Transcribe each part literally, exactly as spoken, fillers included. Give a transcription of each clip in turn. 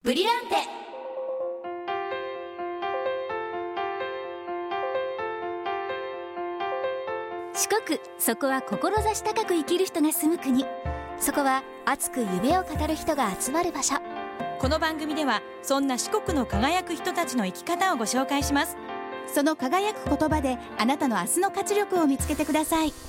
フリランテ。四国、そこは志高く生きる人が住む国。そこは熱く夢を語る人が集まる場所。 この番組ではそんな四国の輝く人たちの生き方をご紹介します。 その輝く言葉であなたの明日の活力を見つけてください。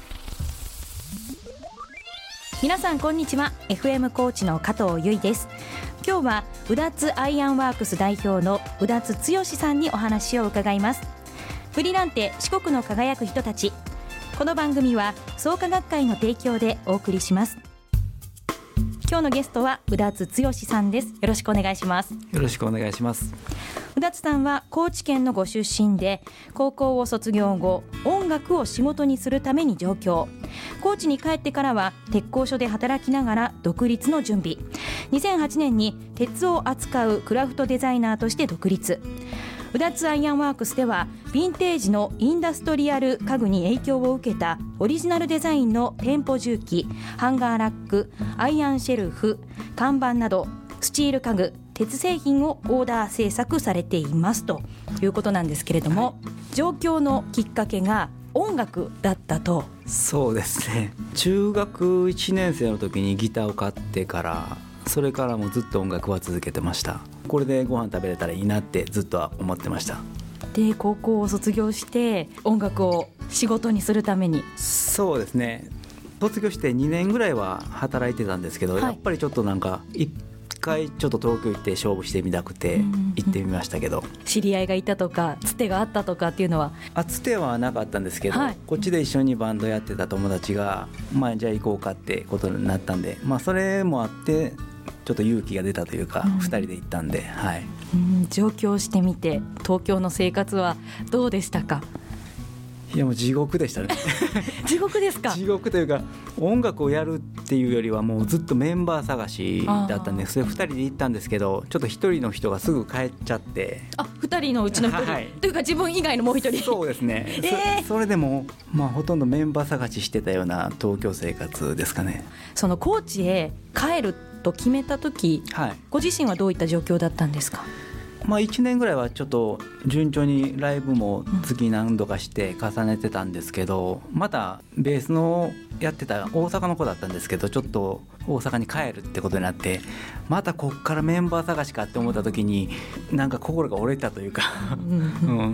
皆さんこんにちは。 エフエム コーチの加藤由衣です。今日はうだつアイアンワークス代表のうだつ剛さんにお話を伺います。フリランテ四国の輝く人たち。この番組は創価学会の提供でお送りします。今日のゲストはうだつ剛さんです。よろしくお願いします。 よろしくお願いします。 うだつさんは高知県のご出身で、高校を卒業後音楽を仕事にするために上京。高知に帰ってからは鉄工所で働きながら独立の準備。にせんはちねんに鉄を扱うクラフトデザイナーとして独立。うだつアイアンワークスではヴィンテージのインダストリアル家具に影響を受けたオリジナルデザインの店舗重機、ハンガーラック、アイアンシェルフ、看板などスチール家具、鉄製品をオーダー制作されていますということなんですけれども、はい、上京のきっかけが音楽だったと。 そうですね、中学いちねん生の時にギターを買ってから、それからもずっと音楽は続けてました。これでご飯食べれたらいいなってずっとは思ってました。 で高校を卒業して音楽を仕事にするために。 そうですね、卒業してにねんぐらいは働いてたんですけど、はい、やっぱりちょっとなんか一回ちょっと東京行って勝負してみたくて行ってみましたけど、うんうん、 知り合いがいたとかつてがあったとかっていうのは。 あつてはなかったんですけど、はい、こっちで一緒にバンドやってた友達が、まあ、じゃあ行こうかってことになったんで、まあ、それもあってちょっと勇気が出たというか、うん、ふたりで行ったんで、はい、 うん、上京してみて東京の生活はどうでしたか？ いやもう地獄でしたね地獄ですか？ 地獄というか、音楽をやるっていうよりはもうずっとメンバー探しだったんで、それふたりで行ったんですけど、ちょっとひとりの人がすぐ帰っちゃって。 あ、ふたりのうちのひとり、はい、というか自分以外のもうひとり。 そうですね、えー、そ, それでも、まあ、ほとんどメンバー探ししてたような東京生活ですかね。 その高知へ帰ると決めた時、はい、ご自身はどういった状況だったんですか？ まあ、いちねんぐらいはちょっと順調にライブも月何度かして重ねてたんですけど、またベースのやってた大阪の子だったんですけど、ちょっと大阪に帰るってことになって、またこっからメンバー探しかって思った時になんか心が折れたというかうん、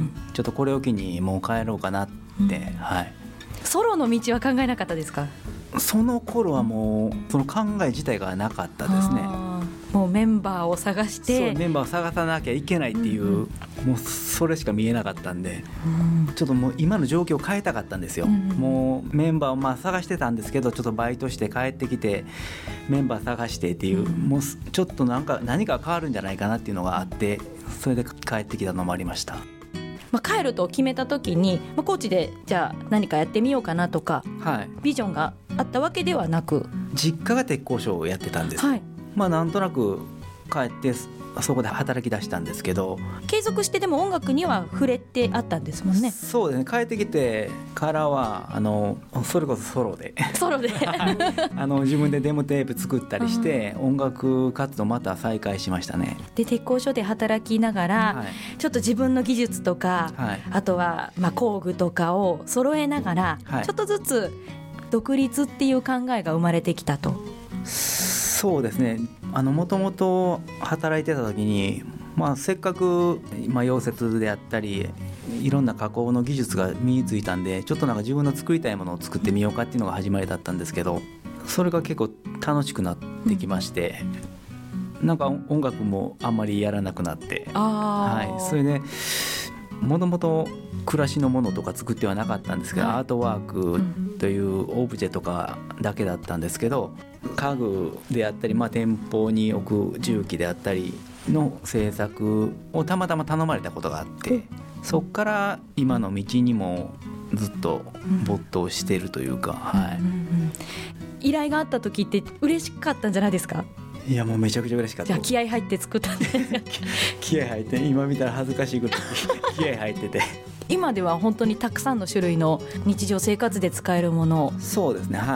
ちょっとこれを機にもう帰ろうかなって、うん、はい。 ソロの道は考えなかったですか？ その頃はもうその考え自体がなかったですね。 もうメンバーを探して、 そうメンバーを探さなきゃいけないっていう、うんうん、もうそれしか見えなかったんで、うん、ちょっともう今の状況を変えたかったんですよ、うん、もうメンバーをまあ探してたんですけど、ちょっとバイトして帰ってきてメンバー探してっていう、うん、もうちょっとなんか何か変わるんじゃないかなっていうのがあって、それで帰ってきたのもありました。 まあ、帰ると決めた時に、まあ、高知でじゃあ何かやってみようかなとか、はい、ビジョンがあったわけではなく、 実家が鉄工所をやってたんです、はい、まあ、なんとなく帰ってそこで働き出したんですけど、 継続してでも音楽には触れてあったんですもんね。 そうですね、帰ってきてからはあのそれこそソロでソロであの自分でデモテープ作ったりして音楽活動また再開しましたね。 で鉄工所で働きながら、はい、ちょっと自分の技術とか、はい、あとはまあ工具とかを揃えながら、はい、ちょっとずつ独立っていう考えが生まれてきたと。 そうですね、もともと働いてた時に、まあ、せっかく、まあ、溶接であったりいろんな加工の技術が身についたんで、ちょっとなんか自分の作りたいものを作ってみようかっていうのが始まりだったんですけど、それが結構楽しくなってきまして、うん、なんか音楽もあんまりやらなくなって、はい、それでもともと暮らしのものとか作ってはなかったんですけど、はい、アートワークというオブジェとかだけだったんですけど、家具であったり、まあ、店舗に置く重機であったりの制作をたまたま頼まれたことがあって、そこから今の道にもずっと没頭しているというか、はい、うんうんうん、 依頼があった時って嬉しかったんじゃないですか？ いやもうめちゃくちゃ嬉しかった。 じゃあ気合入って作ったんで気合入って、今見たら恥ずかしいぐらい気合入ってて今では本当にたくさんの種類の日常生活で使えるものを。 そうですね、はい、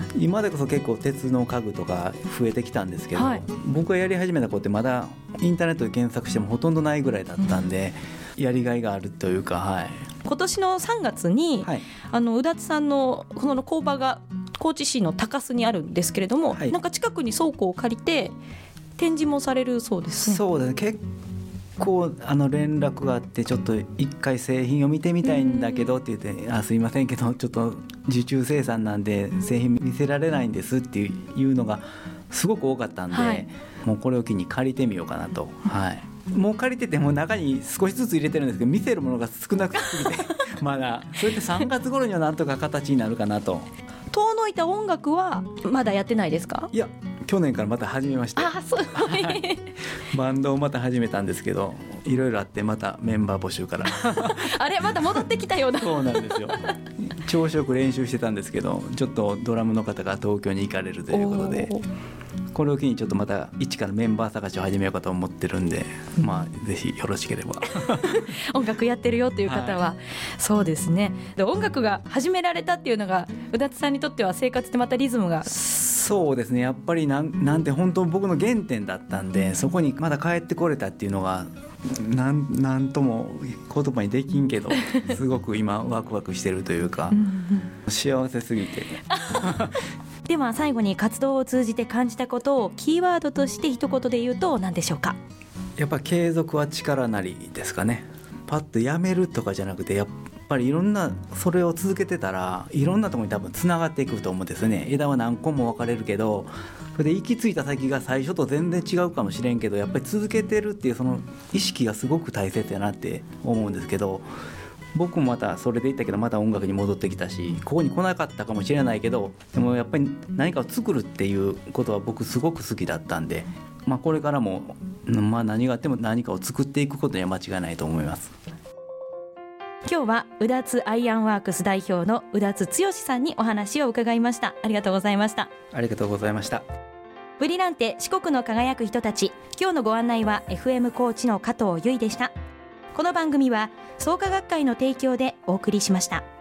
今でこそ結構鉄の家具とか増えてきたんですけど、はい、僕がやり始めた子ってまだインターネットで検索してもほとんどないぐらいだったんで、うん、やりがいがあるというか、はい、 今年のさんがつに、はい、あの宇達さんのこの工場が高知市の高須にあるんですけれども、はい、なんか近くに倉庫を借りて展示もされるそうですね。 そうですね、結構あの連絡があって、ちょっと一回製品を見てみたいんだけどって言って、あすいませんけどちょっと受注生産なんで製品見せられないんですっていうのがすごく多かったんで、はい、もうこれを機に借りてみようかなと、はい、もう借りてても中に少しずつ入れてるんですけど見せるものが少なくすぎてまだそれってさんがつ頃にはなんとか形になるかなと。 遠のいた音楽はまだやってないですか？ いや、去年からまた始めまして、 あ、そうバンドをまた始めたんですけど、いろいろあってまたメンバー募集からあれまた戻ってきたようなそうなんですよ。朝食練習してたんですけど、ちょっとドラムの方が東京に行かれるということで、これを機にちょっとまた一からメンバー探しを始めようかと思ってるんで、まあ、ぜひよろしければ音楽やってるよっていう方は、はい、そうですね。で、音楽が始められたっていうのが宇達さんにとっては生活ってまたリズムがそうですね、やっぱりなん、なんて本当僕の原点だったんで、そこにまだ帰ってこれたっていうのがなん、なんとも言葉にできんけどすごく今ワクワクしてるというか幸せすぎてでは最後に活動を通じて感じたことをキーワードとして一言で言うと何でしょうか？ やっぱ継続は力なりですかね。パッとやめるとかじゃなくて、やっぱりいろんなそれを続けてたらいろんなところに多分つながっていくと思うんですね。枝は何個も分かれるけど、それで行き着いた先が最初と全然違うかもしれんけど、やっぱり続けてるっていうその意識がすごく大切だなって思うんですけど、僕もまたそれで行ったけどまた音楽に戻ってきたし、ここに来なかったかもしれないけど、でもやっぱり何かを作るっていうことは僕すごく好きだったんで、まあ、これからも、まあ、何があっても何かを作っていくことには間違いないと思います。 今日は宇達アイアンワークス代表の宇達剛さんにお話を伺いました。ありがとうございました。 ありがとうございました。 ブリランテ四国の輝く人たち、今日のご案内は エフエム 高知の加藤由衣でした。この番組は創価学会の提供でお送りしました。